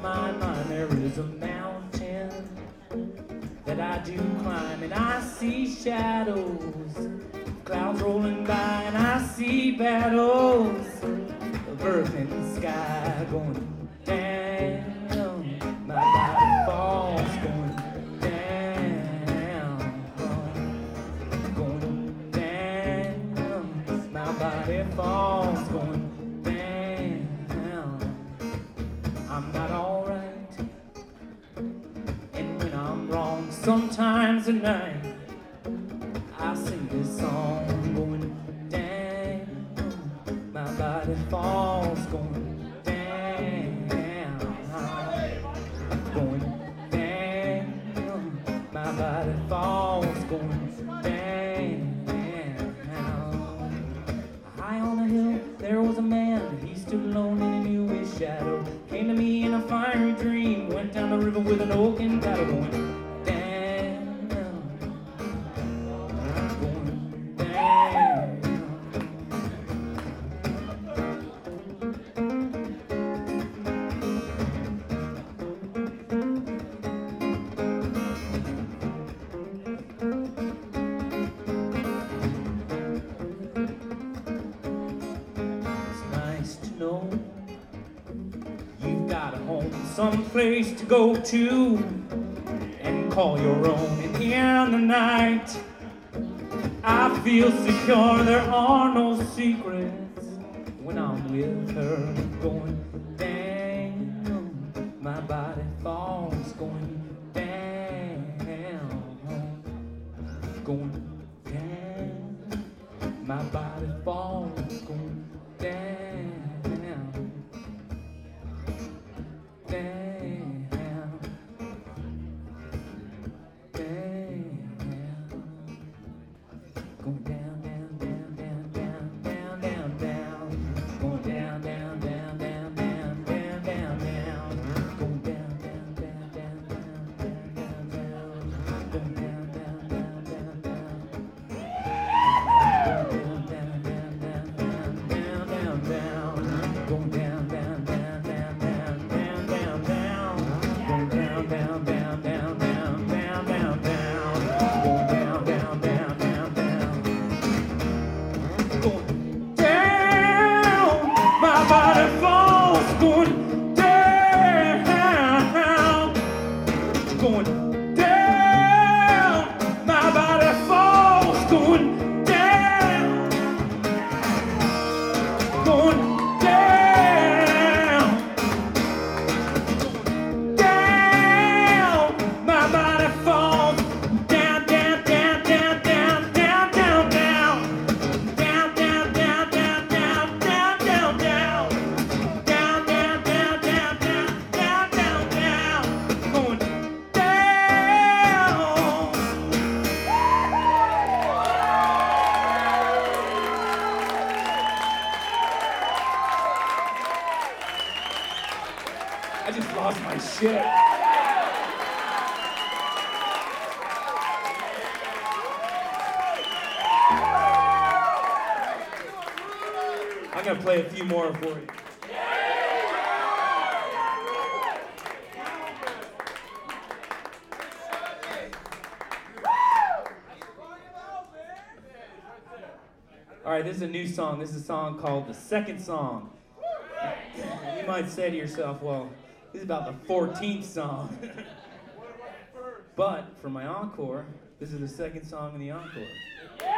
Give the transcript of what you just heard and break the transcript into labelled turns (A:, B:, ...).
A: my mind there is a mountain that I do climb, and I see shadows, clouds rolling by, and I see battles of earth and the sky going down. My body falls going down, going down. My body falls going down. I'm not alright, and when I'm wrong, sometimes at night I sing this song going down. My body falls going down, going down. My body falls going down. High on a hill, there was a man. He stood alone and he knew his shadow. Came to me in a fiery dream. Went down the river with an oaken paddle going down. You've got a home, some place to go to and call your own. And in the night I feel secure, there are no secrets when I'm with her. Going down, my body falls going down, going down, my body falls going down. I just lost my shit. I'm gonna play a few more for you. All right, this is a new song. This is a song called The Second Song. You might say to yourself, well, this is about the 14th song. But for my encore, this is the second song in the encore.